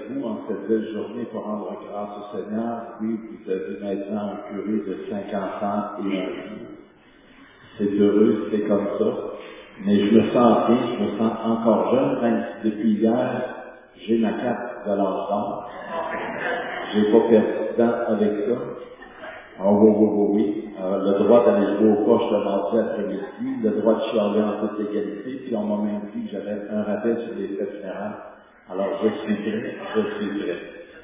avec vous en cette belle journée pour rendre grâce au Seigneur. Oui, vous avez maintenant un curé de 5 enfants et un fils. C'est heureux, c'est comme ça. Mais je me sens bien, je me sens encore jeune, même si depuis hier, j'ai ma carte de l'âge d'or. J'ai pas perdu de temps avec ça. Oh, oui. Le droit d'aller jouer aux poches le mardi après-midi, le droit de chialer en toute égalité, puis on m'a même dit que j'avais un rappel sur les fêtes funéraires. Alors, je suis prêt.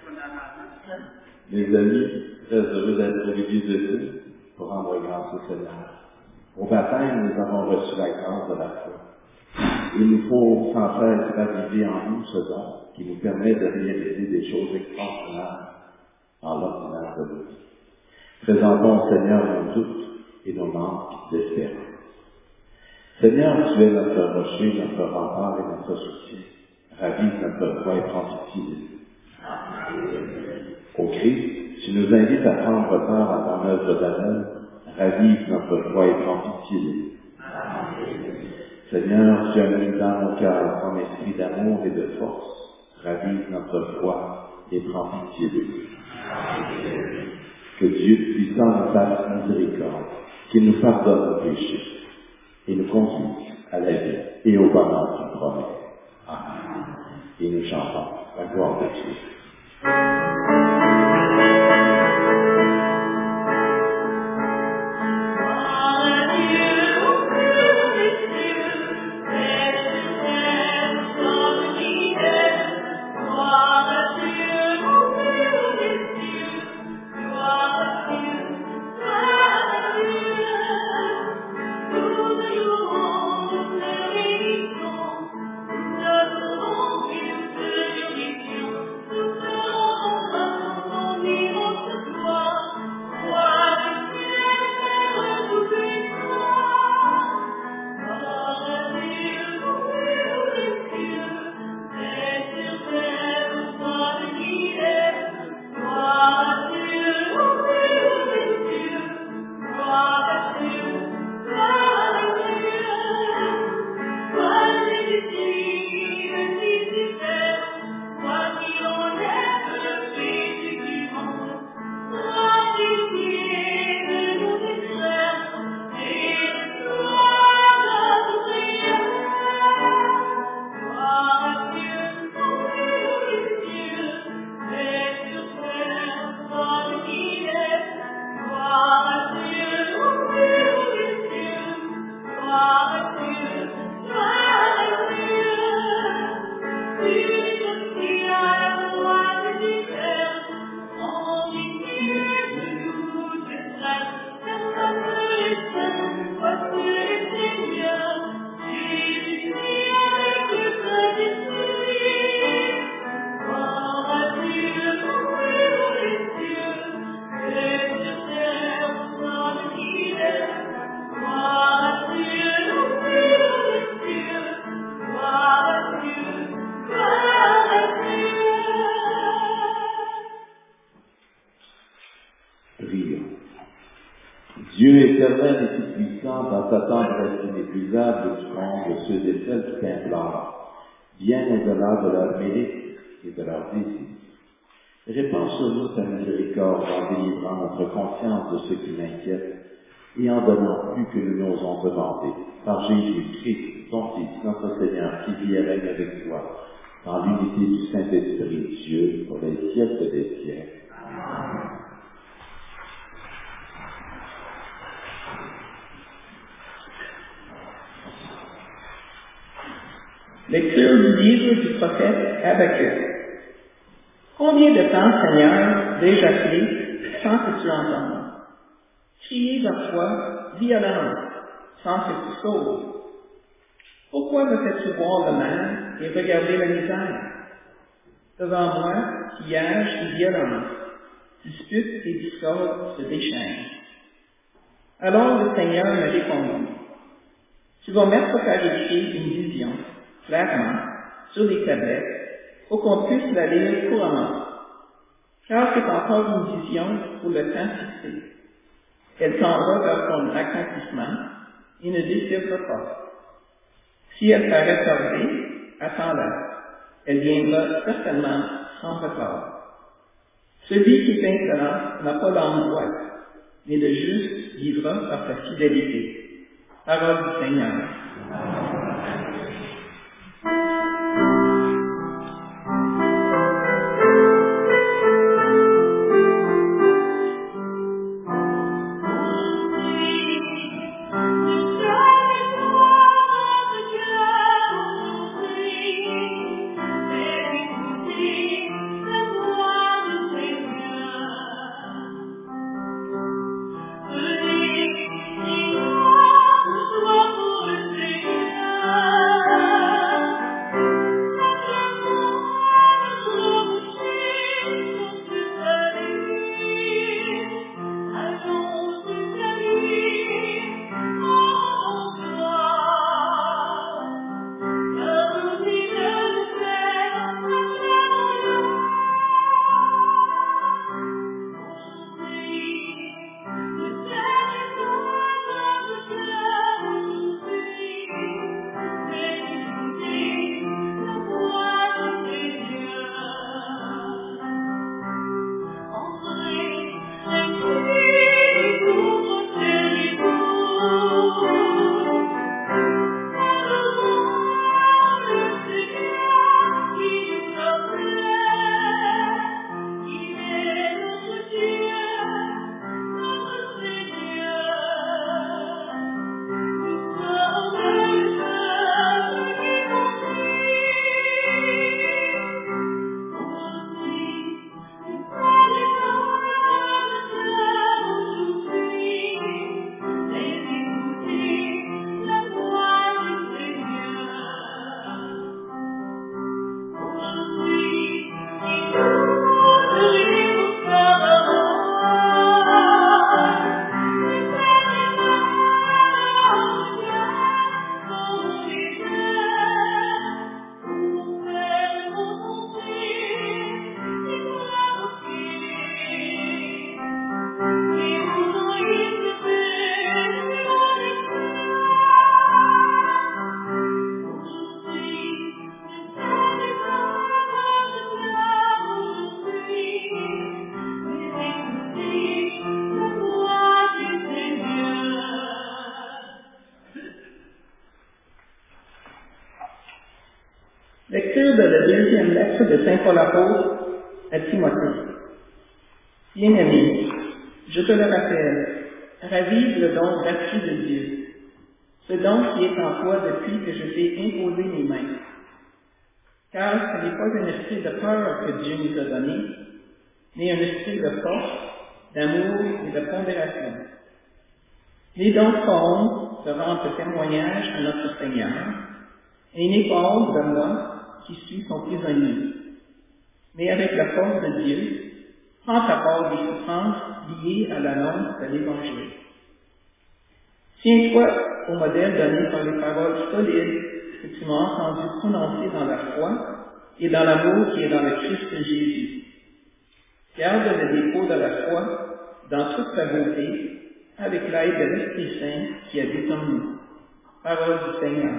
Mes amis, très heureux d'être au milieu de vous pour rendre grâce au Seigneur. Au baptême, nous avons reçu la grâce de la foi. Il nous faut sans cesse raviver en nous ce don qui nous permet de réaliser des choses extraordinaires dans l'ordinaire de nous. Présentons au Seigneur nos doutes et nos manques d'espérance. Seigneur, tu es notre rocher, notre rempart et notre soutien. Ravive notre foi et prends pitié de nous. Au Christ, tu nous invites à prendre part à ton œuvre d'amour. Ravive notre foi et prends pitié de nous. Seigneur, tu as mis dans nos cœurs ton esprit d'amour et de force. Ravive notre foi et prends pitié de nous. Que Dieu puissant nous fasse miséricorde, qu'il nous pardonne nos péchés et nous conduise à la vie et au bonheur qu'il promet. Amen. Et nous chantons la gloire de Dieu. Dieu éternel et tout-puissant, dans ta tendresse inépuisable, tu combles ceux et celles qui t'implorent, bien au-delà de leur mérite et de leur désir. Répands sur nous ta miséricorde en délivrant notre conscience de ce qui m'inquiète et en donnant plus que nous n'osons demander, par Jésus-Christ, ton Fils, notre Seigneur, qui vit et règne avec toi, dans l'unité du Saint-Esprit, Dieu, pour les siècles des siècles. Amen. Lecture du livre du prophète Habakkuk. Combien de temps, Seigneur, vais-je appeler sans que tu entendes? Crier vers toi violemment, sans que tu sauves. Pourquoi me fais-tu voir le mal et regarder la misère? Devant moi, pillage et violence, dispute et discorde se déchaînent. Alors le Seigneur me répondit. Tu vas mettre par écrit une vision, clairement, sur les tablettes, pour qu'on puisse la lire couramment. Car c'est encore une vision pour le temps fixé. Elle tendra vers son accomplissement et ne décevra pas. Si elle paraît tardée, attends-la. elle viendra certainement sans retard. Celui qui est insolent n'a pas l'âme droite, mais le juste vivra par sa fidélité. Parole du Seigneur. Lecture de la deuxième lettre de saint Paul apôtre à Timothée. Bien-aimé, je te le rappelle, ravive le don gratuit de Dieu, ce don qui est en toi depuis que je t'ai imposé mes mains. Car ce n'est pas un esprit de peur que Dieu nous a donné, mais un esprit de force, d'amour et de pondération. Les dons forment se rendent témoignage à notre Seigneur, et n'est pas honte de moi qui suis son prisonnier. Mais avec la force de Dieu, prends ta part des souffrances liées à l'annonce de l'Évangile. Tiens-toi au modèle donné par les paroles solides que tu m'as entendu prononcer dans la foi et dans l'amour qui est dans le Christ Jésus. Garde le dépôt de la foi dans toute sa beauté, avec l'aide de l'Esprit Saint qui habite en nous. Parole du Seigneur.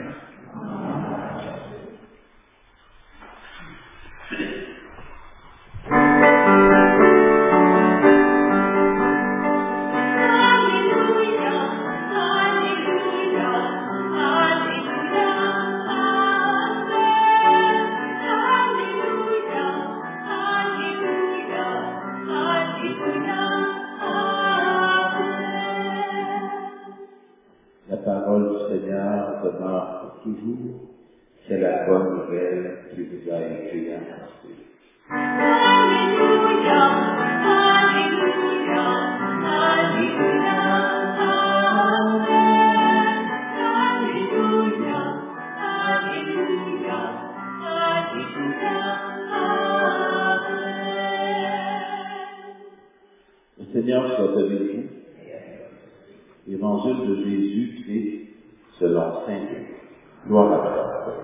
La parole du Seigneur demeure pour toujours. C'est la bonne nouvelle qui vous a été annoncée. Alléluia, Alléluia, Alléluia, Amen. Alléluia, Alléluia, Alléluia, Amen. Le Seigneur soit avec vous. Évangile de Jésus-Christ selon saint Luc. Gloire à Dieu.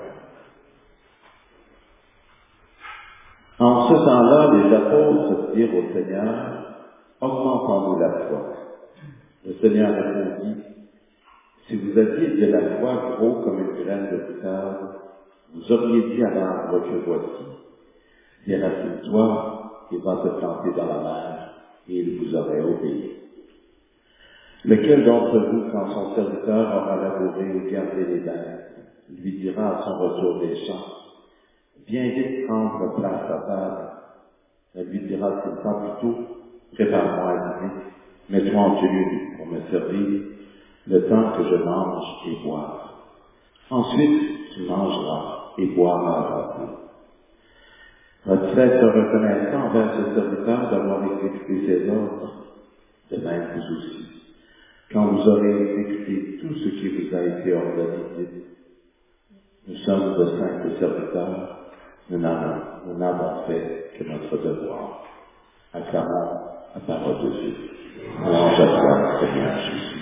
En ce temps-là, les apôtres dirent au Seigneur, augmentons-nous la foi. Le Seigneur répondit, si vous aviez de la foi gros comme une graine de moutarde, Vous auriez dit à l'arbre que voici, déracine-toi et va te planter dans la mer, et il vous aurait obéi. Lequel d'entre vous, quand son serviteur aura labouré ou gardé les bêtes, lui dira à son retour des champs, viens vite prendre place à table. Elle lui dira-t-il pas plutôt, prépare-moi à dîner, mets-toi en tenue pour me servir, le temps que je mange et boive. Ensuite, tu mangeras et boiras à table. Va-t-il être reconnaissant envers ce serviteur d'avoir exécuté ses ordres? De même vous aussi. Quand vous aurez exécuté tout ce qui vous a été ordonné, dites, nous sommes de simples serviteurs, nous n'avons fait que notre devoir. Acclamons la parole de Dieu. Louange à toi, Seigneur Jésus.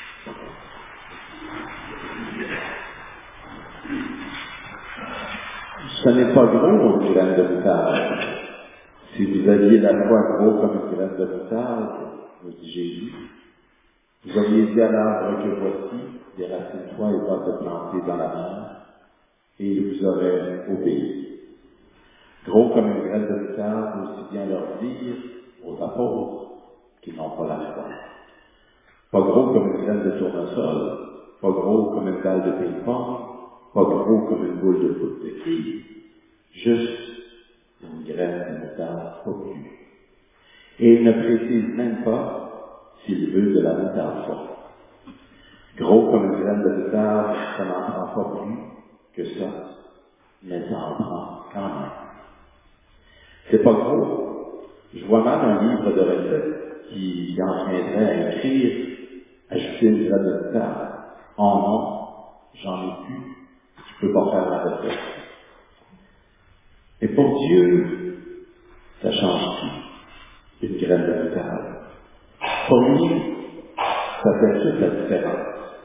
Ce n'est pas gros une graine de moutarde. Si vous aviez la foi gros comme une graine de moutarde, nous dit Jésus, vous auriez dit à l'arbre que voici, déracine-toi et va te planter dans la mer, et il vous aurait obéi. Gros comme une graine de moutarde, aussi bien leur dire aux apôtres qui n'ont pas la foi. Pas gros comme une graine de tournesol, pas gros comme une balle de ping-pong, pas gros comme une boule de foot de quilles, juste une graine de moutarde, pas plus. Et il ne précise même pas s'il veut de la moutarde forte. Gros comme une graine de moutarde, ça n'en prend pas plus que ça, mais ça en prend quand même. C'est pas gros. Je vois mal un livre de recettes qui en viendrait à écrire, ajouter une graine de moutarde. Oh non, j'en ai plus, je peux pas faire la recette. Et pour Dieu, ça change tout, une graine de moutarde. Pour lui, ça fait toute la différence.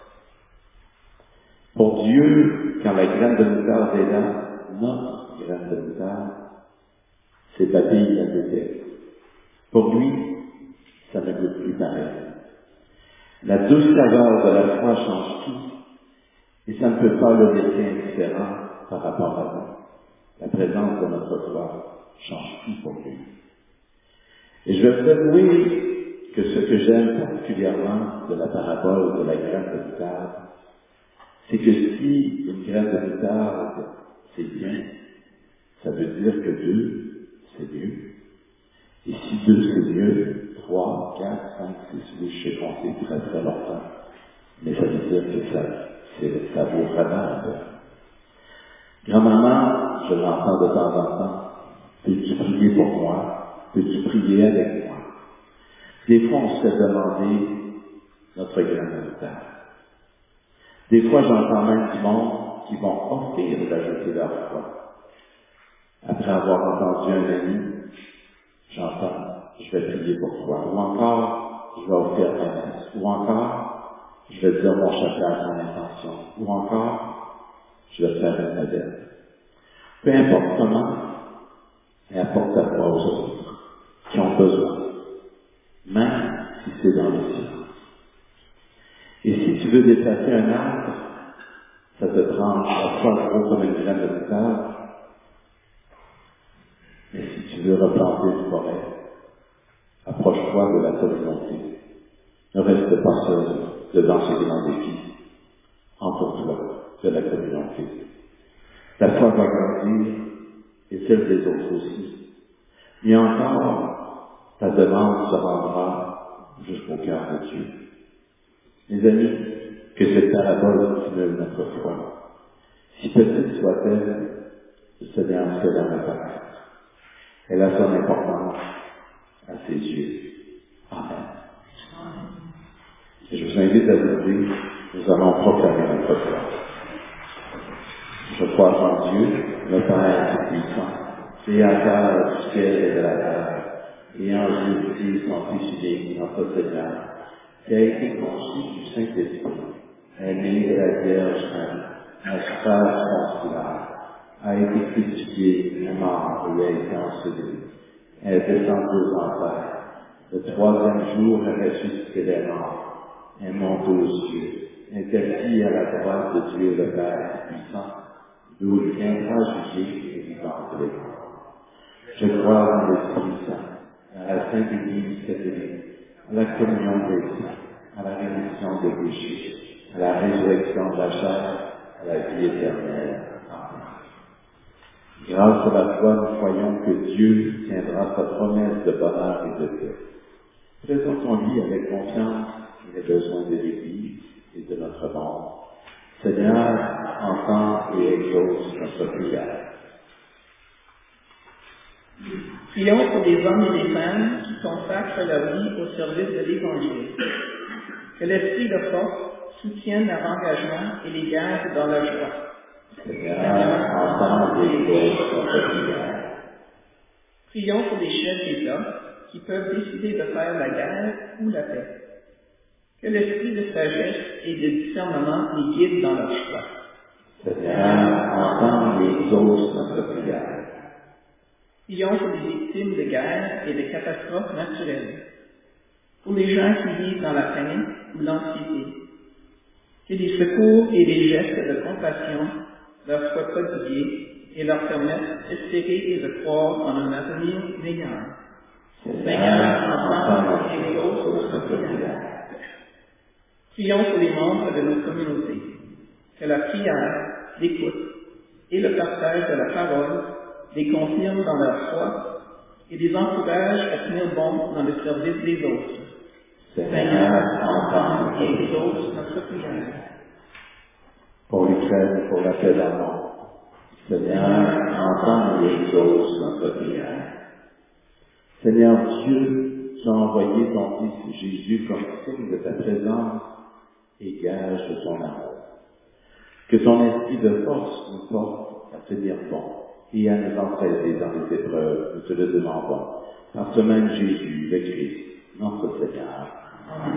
Pour Dieu, quand la graine de moutarde est là, notre graine de moutarde, ses papilles la détectent. Pour lui, ça ne goûte plus pareil. La douce saveur de la foi change tout, et ça ne peut pas le laisser indifférent par rapport à nous. La présence de notre foi change tout pour lui. Et je vais vous avouer que ce que j'aime particulièrement de la parabole de la graine de moutarde, c'est que si une graine de moutarde, c'est bien, ça veut dire que 2, c'est mieux. Et si 2, c'est mieux, 3, 4, 5, 6, oui, je sais compter très très longtemps. Mais ça veut dire que ça vaut vraiment la peine. Grand-maman, je l'entends de temps en temps, peux-tu prier pour moi? Peux-tu prier avec moi? Des fois, on se fait demander notre graine de moutarde. Des fois, j'entends même du monde qui vont offrir d'ajouter leur foi. Après avoir entendu un ami, j'entends, je vais prier pour toi. Ou encore, je vais offrir ma messe. Ou encore, je vais dire mon chapelet à mon intention. Ou encore, je vais faire une modèle. Peu importe comment, et apporte ta foi aux autres qui ont besoin, même si c'est dans le silence. Et si tu veux déplacer un arbre, ça te prend la foi gros comme une graine de moutarde. Mais si tu veux replanter une forêt, approche-toi de la communauté. Ne reste pas seul devant ce grand défi. Entoure-toi de la communauté. Ta foi va grandir et celle des autres aussi. Et encore, ta demande se rendra jusqu'au cœur de Dieu. Mes amis, que cette parabole stimule notre foi. Si petite soit-elle, le Seigneur se la répare. Elle a son importance à ses yeux. Amen. Et je vous invite à vous dire, nous allons proclamer notre foi. Je crois en Dieu, le Père Tout-Puissant, Créateur du ciel et de la terre, et en Jésus-Christ, son Fils unique, notre Seigneur, qui a été conçu du Saint-Esprit, est né de la Vierge Marie, un frère consulaire, a été crucifié, est mort et a été enseveli, est descendu aux enfers, le troisième jour est ressuscité des morts, est monté aux cieux, est assis à la droite de Dieu le Père Tout-Puissant, d'où il viendra juger les vivants et les morts. Je crois en l'Esprit Saint, à la Sainte Église catholique, à la communion des saints, à la rémission des péchés, à la résurrection de la chair, à la vie éternelle. Amen. Grâce à la foi, nous croyons que Dieu tiendra sa promesse de bonheur et de paix. Présentons-lui avec confiance les besoins de l'Église et de notre monde. Seigneur, entends et exauce notre prière. Prions pour les hommes et les femmes qui consacrent leur vie au service de l'Évangile. Que l'esprit de force soutienne leur engagement et les garde dans leur joie. Seigneur, entends et exauce notre prière. Prions pour les chefs d'État qui peuvent décider de faire la guerre ou la paix. Que l'esprit de sagesse et de discernement les guide dans leur choix. Seigneur, entends et exauce notre prière. Prions pour les victimes de guerre et de catastrophes naturelles. Pour les gens qui vivent dans la panique ou l'anxiété. Que les secours et les gestes de compassion leur soient prodigués et leur permettent d'espérer et de croire en un avenir meilleur. Seigneur, entends et exauce notre prière. Prions pour les membres de nos communautés. Que la prière, l'écoute et le partage de la parole les confirment dans leur foi et les encouragent à tenir bon dans le service des autres. Seigneur, entends et exauce notre prière. Pour l'Ukraine et pour la paix dans le monde. Seigneur, entends et exauce notre prière. Seigneur Dieu, tu as envoyé ton Fils Jésus comme signe de ta présence et gage de ton amour. Que ton esprit de force nous porte à tenir bon et à nous entraider dans les épreuves, nous te le demandons, par ce même Jésus, le Christ, notre Seigneur. Amen.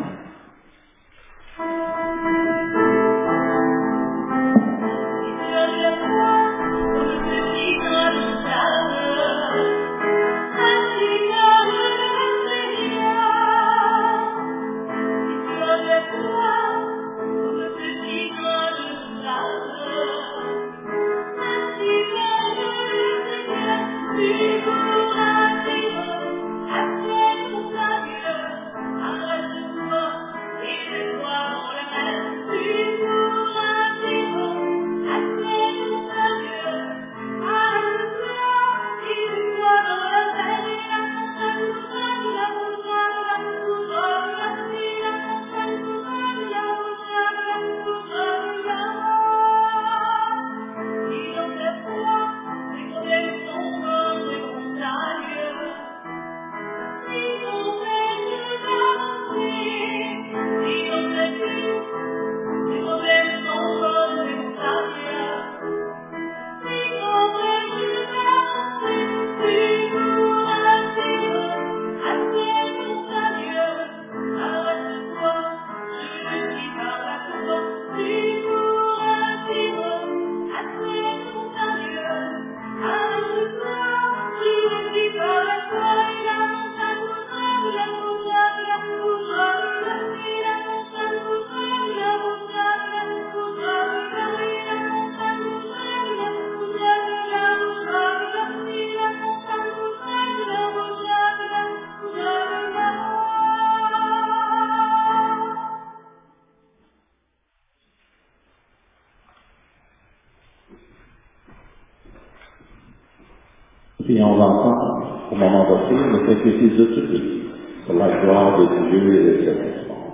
Prions ensemble au moment d'offrir le sacrifice de toute l'Église, pour la gloire de Dieu et de sa monde.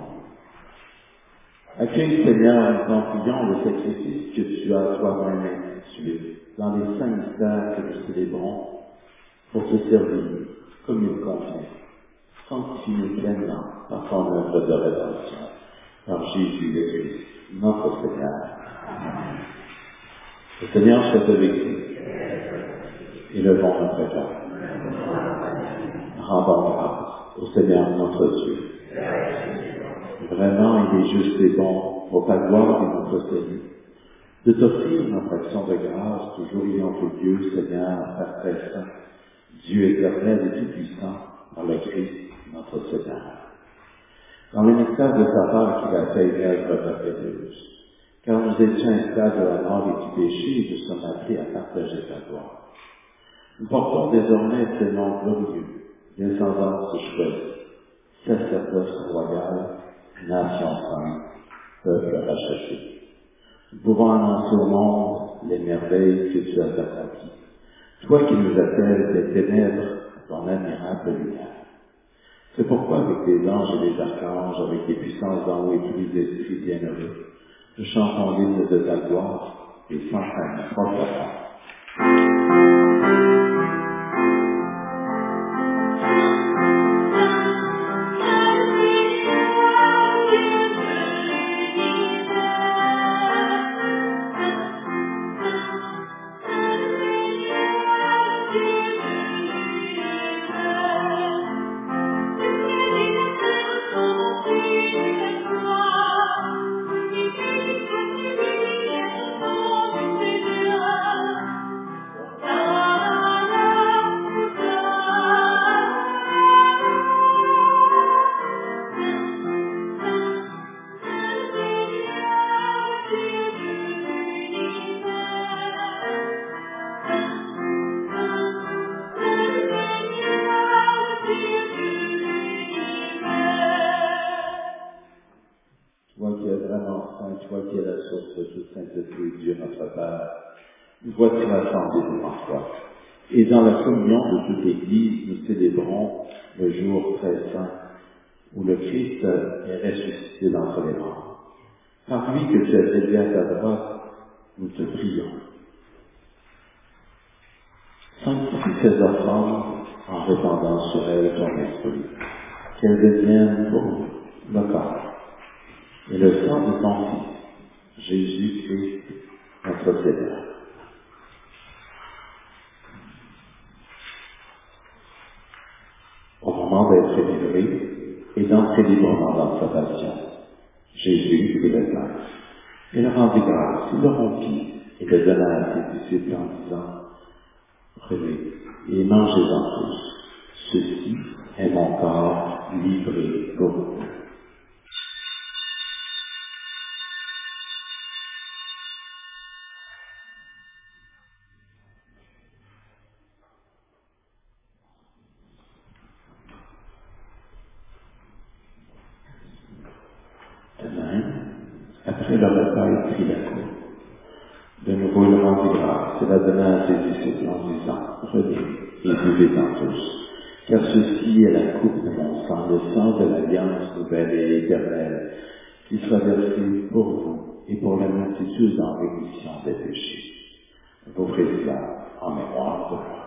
Accueille, Seigneur, nous t'en prions le sacrifice que tu as toi-même institué dans les saints mystères que nous célébrons pour te servir comme il convient. Sanctifie-nous pleinement par ton œuvre de rédemption, par Jésus le Christ, notre Seigneur. Amen. Le Seigneur soit avec vous. Élevons notre cœur. Rendons grâce au Seigneur notre Dieu. Vraiment, il est juste et bon, pour ta gloire et notre salut, de t'offrir notre action de grâce, toujours ayant pour Dieu, Seigneur, Père très saint, Dieu éternel et tout-puissant, par le Christ, notre Seigneur. Dans le mystère de sa part qu'il a fait une œuvre merveilleuse, Car nous étions esclaves de la mort et du péché, et nous sommes appelés à partager sa gloire. Nous portons désormais ce nom glorieux, descendance choisie, sacerdoce royal, nation sainte, peuple racheté. Nous pouvons annoncer au monde les merveilles que tu as accomplies. Toi qui nous appelles des ténèbres à ton admirable lumière. C'est pourquoi avec les anges et les archanges, avec les puissances d'en haut et tous les esprits bienheureux, nous chantons l'hymne de ta gloire et sans fin proclamons. Toi qui es la source de toute sainteté, Dieu notre Père, nous voici rassemblés devant toi. Et dans la communion de toute l'Église, nous célébrons le jour très saint où le Christ est ressuscité d'entre les morts. Par lui que tu as élevé à ta droite, nous te prions. Sanctifie ces offrandes en répandant sur elles ton esprit, qu'elles deviennent pour nous le corps et le sang de ton Fils, Jésus-Christ, notre Seigneur. Au moment d'être livré et d'entrer librement dans sa passion, Jésus prit le pain. Il rendit grâce, il le rompit et le donna à ses disciples en disant, prenez et mangez-en tous. Ceci est mon corps livré pour vous. Après le repas, il prit la coupe. De nouveau, il rendit grâce et la donna à ses disciples en disant, prenez et buvez-en tous. Car ceci est la coupe de mon sang, le sang de l'alliance nouvelle et éternelle, qui sera versé pour vous et pour la multitude en rémission des péchés. Vous ferez cela en mémoire de moi.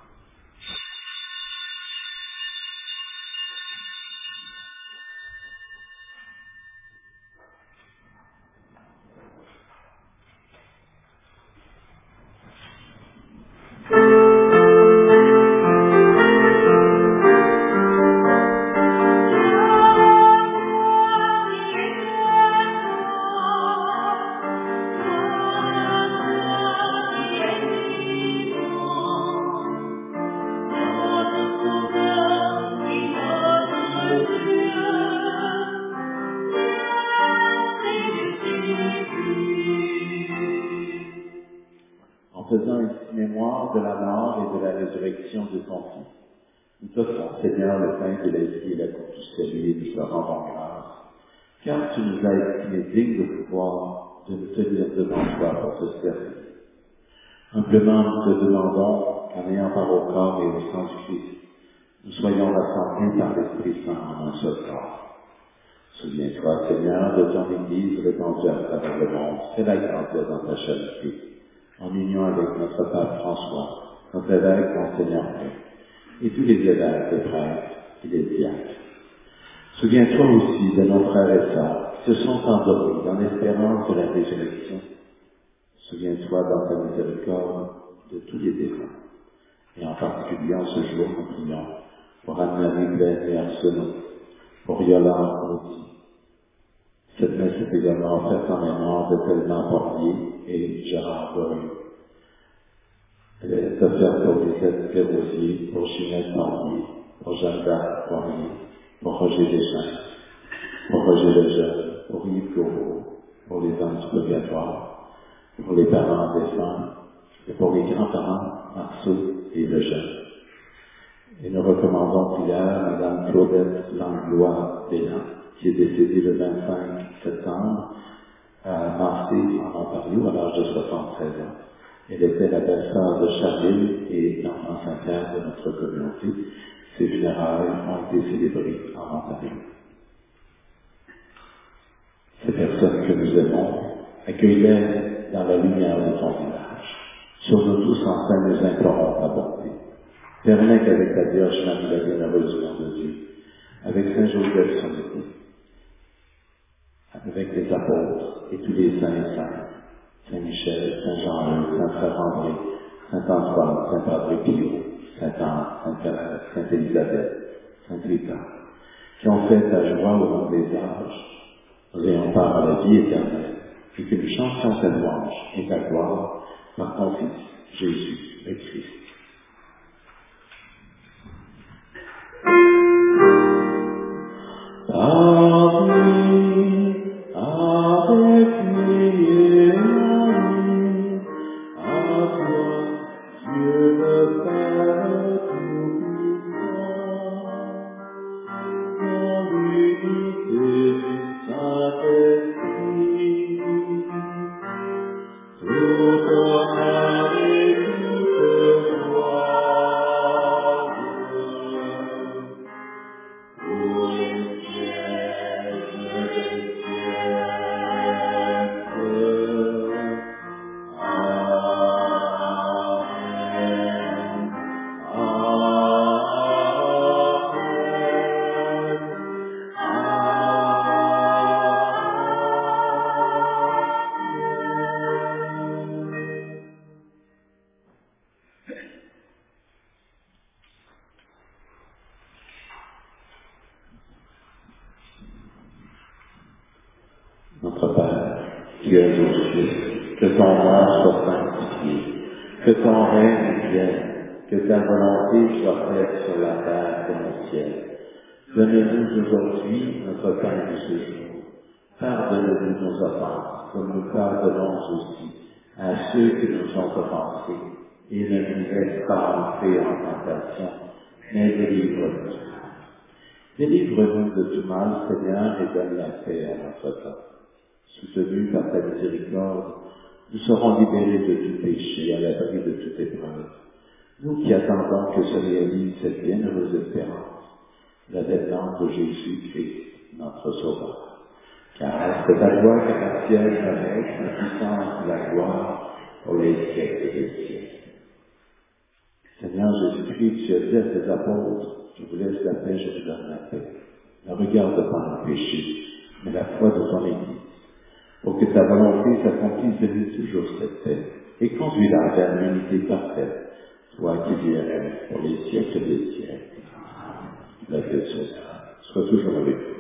Faisant ici mémoire de la mort et de la résurrection de ton Fils. Nous t'offrons, Seigneur, le pain de la vie et la coupe du salut, et nous te rendons grâce, car tu nous as estimés dignes de pouvoir de nous tenir devant toi pour te servir. Humblement, nous te demandons qu'en ayant part au corps et au sang du Christ, nous soyons rassemblés par l'Esprit Saint en un seul corps. Souviens-toi, Seigneur, de ton Église répandue à travers le monde, fais-la grandir dans ta charité, en union avec notre Pape François, notre évêque, Monseigneur et tous les évêques, les prêtres et les diacres. Souviens-toi aussi de nos frères et sœurs qui se sont endormis dans l'espérance de la résurrection. Souviens-toi dans ta miséricorde de tous les défunts. Et en particulier en ce jour, nous prions pour Anne-Marie Blaine et Arsenault, pour Yolande Rossi. Cette messe est également offerte en mémoire de Thelma Portier et Gérard Bory. Elle est offerte pour Lisette Perrosier, pour Ginette Portier, pour Jeanne-Baptiste Poirier, pour Roger Deschamps, pour Roger Lejeune, pour Yves Gouraud, pour les hommes du purgatoire, pour les parents défunts, et pour les grands-parents, Marceau et Lejeune. Et nous recommandons prière à Mme Claudette Langlois Bélan, qui est décédée le 25 septembre à Massé, en Ontario, à l'âge de 73 ans. Elle était la belle-sœur de Charline et l'enfant Saint-Pierre de notre communauté. Ses funérailles ont été célébrées en Ontario. Ces personnes que nous aimons, accueille-les dans la lumière de ton visage. Sur nous tous enfin nous implorons ta bonté. Permets qu'avec la Vierge Marie, la bienheureuse Mère de Dieu, avec Saint Joseph son époux, avec les apôtres et tous les saints et saintes, Saint Michel, Saint Jean-Eudes, Saint Frère André, Saint Antoine, Saint Padre Pio, Saint Anne, Sainte Élisabeth, Saint Rita, qui ont fait ta joie au long des âges, nous ayons part à la vie éternelle, et que nous chantions ta louange et ta gloire par ton Fils, Jésus, le Christ. Notre Père, qui es aux cieux, que ton nom soit sanctifié, que ton règne vienne, que ta volonté soit faite sur la terre comme au ciel. Donne-nous aujourd'hui notre pain de ce jour. Pardonne-nous nos offenses, comme nous pardonnons aussi à ceux qui nous ont offensés, et ne nous laisse pas entrer en tentation, mais délivre-nous. Délivre-nous de tout mal, Seigneur, et donne la paix à notre temps. Soutenus par ta miséricorde, nous serons libérés de tout péché, à l'abri de toute épreuve. Nous qui attendons que se réalise cette bienheureuse espérance, l'avènement de Jésus-Christ, notre Sauveur. Car c'est à toi qu'appartiennent la règne, la puissance et la gloire pour les siècles des siècles. Seigneur Jésus-Christ, tu as dit à tes apôtres, je vous laisse la paix, je vous donne la paix. Ne regarde pas le péché, mais la foi de ton Église. Pour que ta volonté s'accomplisse de nous toujours cette paix, et conduis-la vers l'unité parfaite, toi qui vis pour les siècles des siècles. La paix soit toujours avec vous.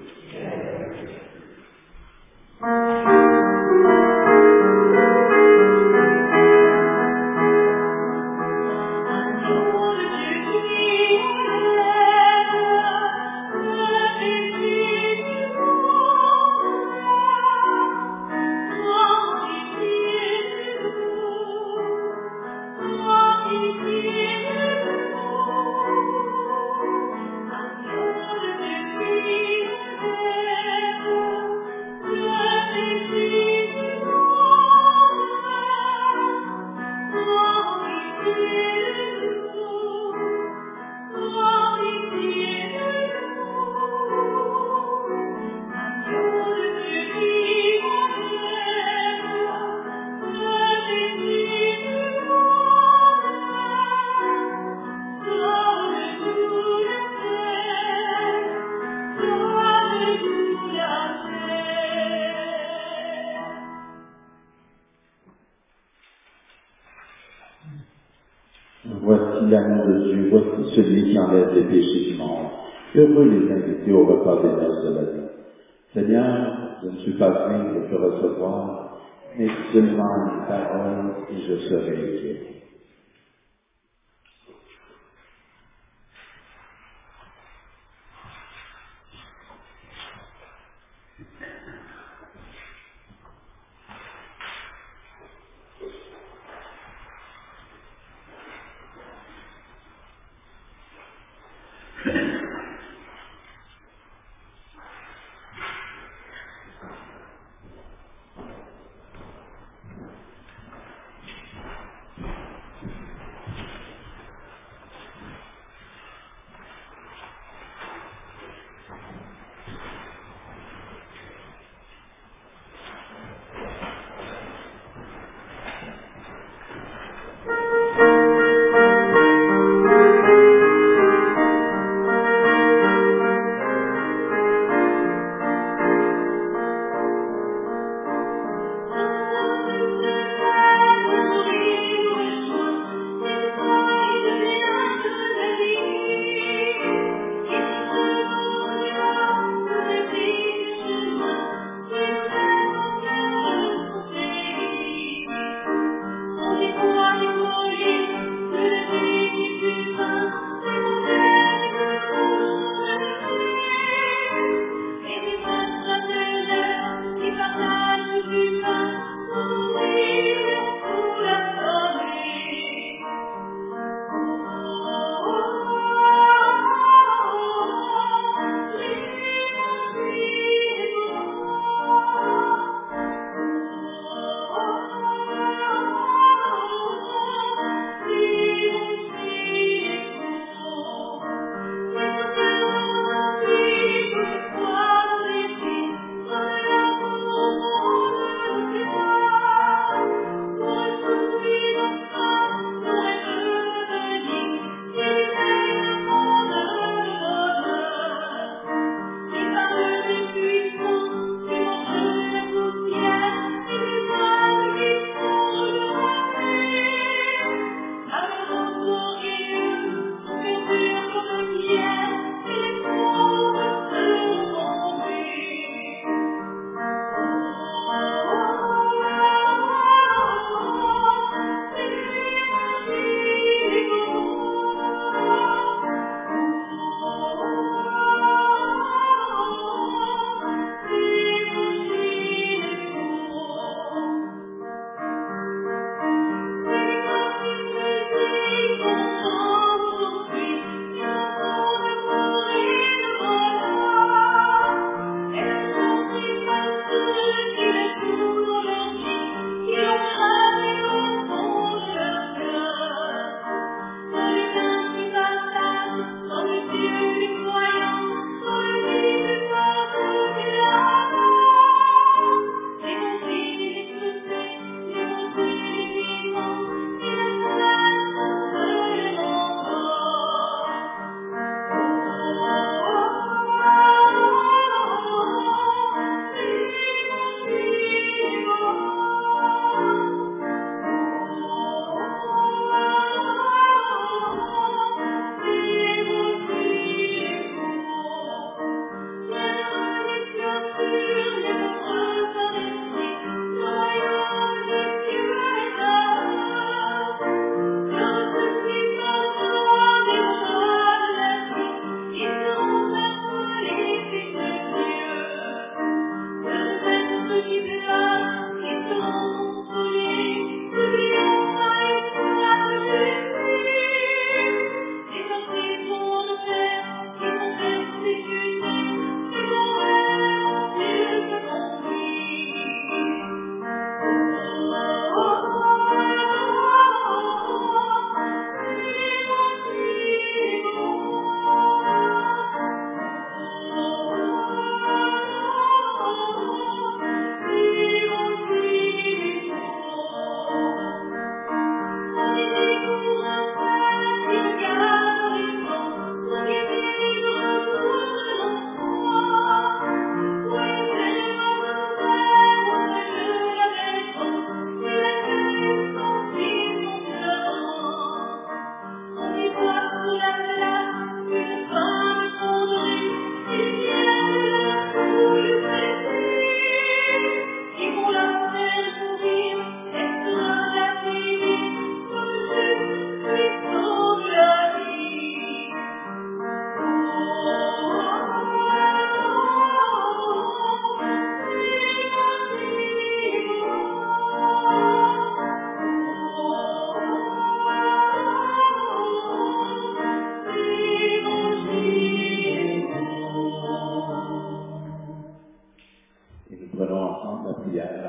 Voici l'agneau de Dieu, voici celui qui enlève les péchés du monde. Heureux les invités au repas des noces de la vie. Seigneur, je ne suis pas digne de te recevoir, mais seulement une parole et je serai guéri.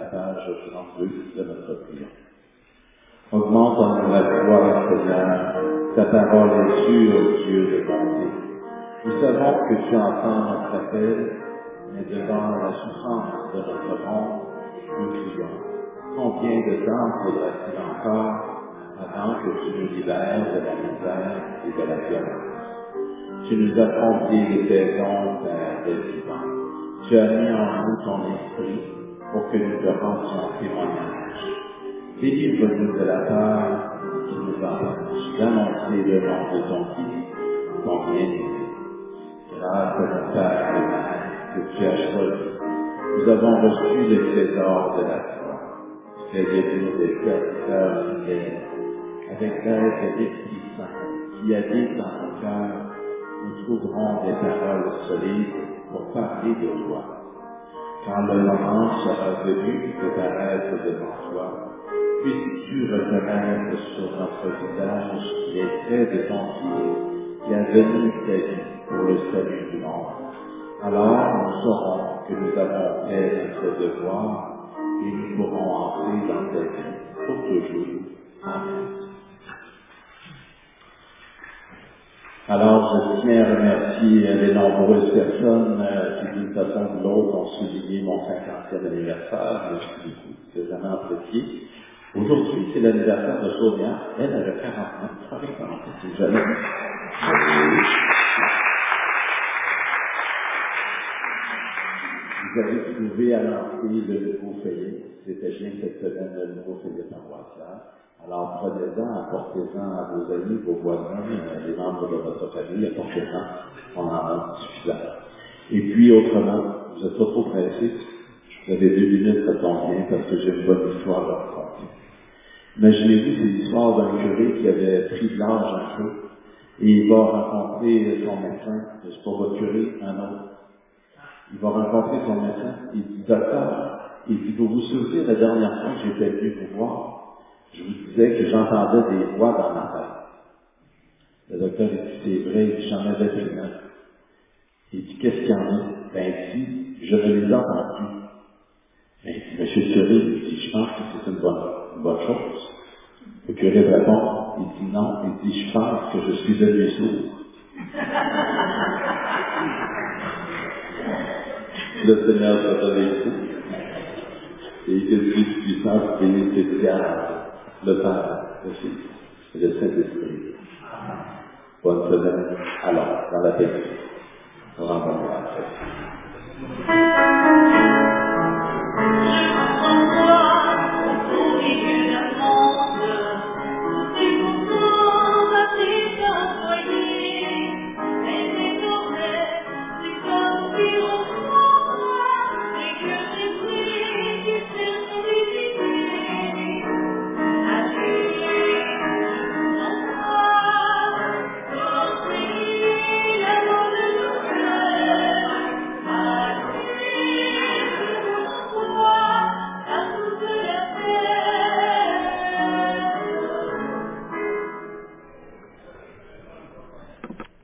page grandeuse de notre prière. Augmente en nous la foi, Seigneur, ta parole est sûre, Dieu de bonté. Nous savons que tu entends notre appel, mais devant la souffrance de notre monde, nous crions. Combien de temps faudra-t-il encore avant que tu nous libères de la misère et de la violence? Tu nous as confié les saisons, Père des vivants. Tu as mis en nous ton esprit pour que nous te rendions témoignage. Délivre-nous de la peur qui nous empêche d'annoncer le nom de ton Fils, ton bien-aimé. Grâce à ton Père et Mère que tu as choisi, nous avons reçu les trésors de la foi. Fais de nous des serviteurs fidèles, avec l'aide de l'Esprit Saint qui habite dans nos cœurs. Nous trouverons des paroles solides pour parler de toi. Quand le moment sera venu de paraître devant toi, puisses-tu reconnaître sur notre visage les traits de ton Fils qui a donné sa vie pour le salut du monde. Alors nous saurons que nous avons fait notre devoir et nous pourrons entrer dans ta vie pour toujours. Amen. Alors, je tiens à remercier les nombreuses personnes qui, d'une façon ou de l'autre, ont souligné mon 50e anniversaire. Merci beaucoup. C'est vraiment apprécié. Aujourd'hui, c'est l'anniversaire de Sonia. Elle avait 40 ans. C'est jamais. Vous avez trouvé à lancer le nouveau feuillet. C'était bien cette semaine, le nouveau feuillet paroissial. Alors, prenez-en, apportez-en à vos amis, vos voisins, les membres de votre famille, apportez-en. On en a suffisamment. Et puis, autrement, vous n'êtes pas trop pressés. Vous avez 2 minutes, ça tombe bien, parce que j'ai une bonne histoire à vous raconter. Imaginez-vous, c'est l'histoire d'un curé qui avait pris de l'âge un peu, et il va rencontrer son médecin. C'est pas votre curé, un autre. Il va rencontrer son médecin, il dit, docteur, il dit, vous vous souvenez la dernière fois que j'étais venu vous voir? Je vous disais que j'entendais des voix dans ma tête. Le docteur, il dit, c'est vrai, il dit, j'en avais pris neuf. Il dit, qu'est-ce qu'il y en a? Ben, il dit, je ne les entends plus. Ben, il dit, monsieur le curé, il dit, je pense que c'est une bonne chose. Le curé répond, il dit, non, il dit, je pense que je suis devenu sourd. Le Seigneur soit avec vous. Et que Dieu puissance bénisse le Père, le Fils et le Saint-Esprit. Bonne semaine. Alors, dans la paix. On va en